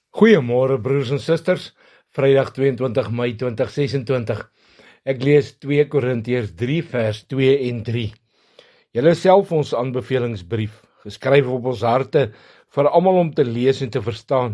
Goeiemôre broers en susters, Vrydag 22 Mei 2026. Ek lees 2 Korintiërs 3 vers 2 en 3. Julle self ons aanbevelingsbrief, geskryf op ons harte vir almal om te lees en te verstaan.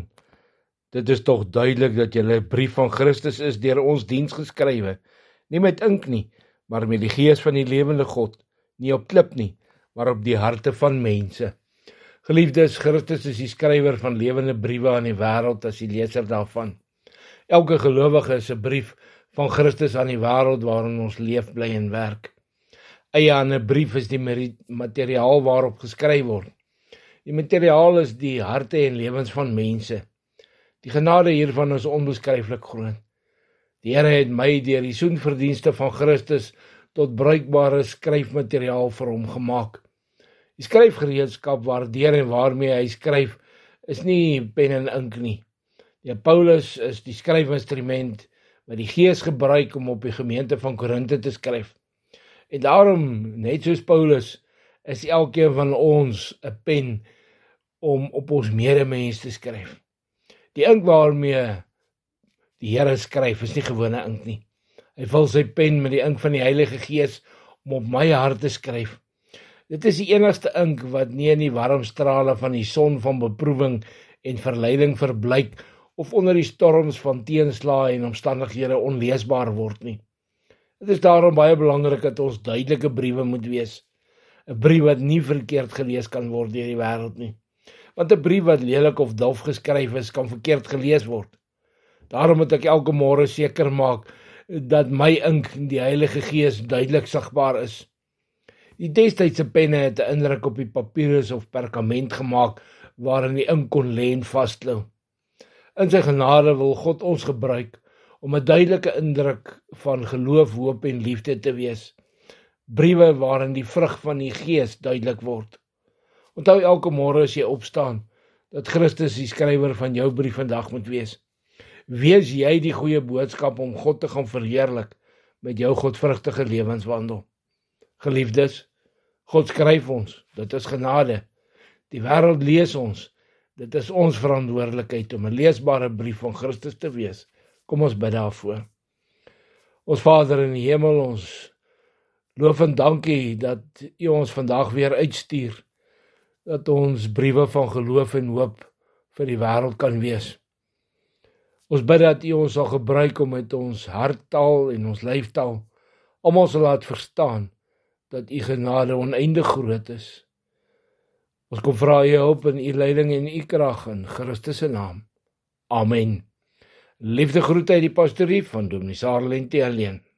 Dit is tog duidelik dat julle 'n brief van Christus is deur ons diens geskrywe, nie met ink nie, maar met die gees van die lewende God, nie op klip nie, maar op die harte van mense. Geliefdes, Christus is die skrywer van lewende briewe aan die wêreld as die leser daarvan. Elke gelowige is 'n brief van Christus aan die wêreld waarin ons leef, bly en werk. Eie aan 'n brief is die materiaal waarop geskryf word. Die materiaal is die harte en lewens van mense. Die genade hiervan is onbeskryflik groot. Die Here het my deur die soenverdienste van Christus tot bruikbare skryfmateriaal vir hom gemaak. Die skryfgereedskap waardeur en waarmee hy skryf is nie pen en ink nie. Paulus is die skryfinstrument wat die Gees gebruik om op die gemeente van Korinthe te skryf. En daarom, net soos Paulus, is elkeen van ons 'n pen om op ons medemens te skryf. Die ink waarmee die Here skryf is nie gewone ink nie. Hy vul sy pen met die ink van die Heilige Gees om op my hart te skryf. Dit is die enigste ink wat nie in die warm strale van die son van beproewing en verleiding verbleik of onder die storms van teenslae en omstandighede onleesbaar word nie. Dit is daarom baie belangrik dat ons duidelike briewe moet wees. 'n Brief wat nie verkeerd gelees kan word deur die wêreld nie. Want 'n brief wat lelik of dof geskryf is, kan verkeerd gelees word. Daarom moet ek elke môre seker maak dat my ink, die Heilige Gees, duidelik sigbaar is. Die destydse penne het 'n indruk op die papierus of perkament gemaak waarin die ink kon lê en vasklou. In sy genade wil God ons gebruik om 'n duidelike indruk van geloof, hoop en liefde te wees. Briewe waarin die vrug van die Gees duidelik word. Onthou elke môre as jy opstaan, dat Christus die skrywer van jou brief vandag moet wees. Wees jy die goeie boodskap om God te gaan verheerlik met jou godvrugtige lewenswandel. Geliefdes, God skryf ons, dit is genade. Die wêreld lees ons, dit is ons verantwoordelikheid om 'n leesbare brief van Christus te wees. Kom ons bid daarvoor. Ons Vader in die hemel, ons loof en dankie dat U ons vandag weer uitstuur, dat ons briewe van geloof en hoop vir die wêreld kan wees. Ons bid dat U ons sal gebruik om met ons harttaal en ons lyftaal almal sal laat verstaan dat U genade oneindig groot is. Ons kom vra U hulp en U leiding en U krag in Christus se naam. Amen. Liefde groete uit die pastorie van Dominee Sarah Lente alleen.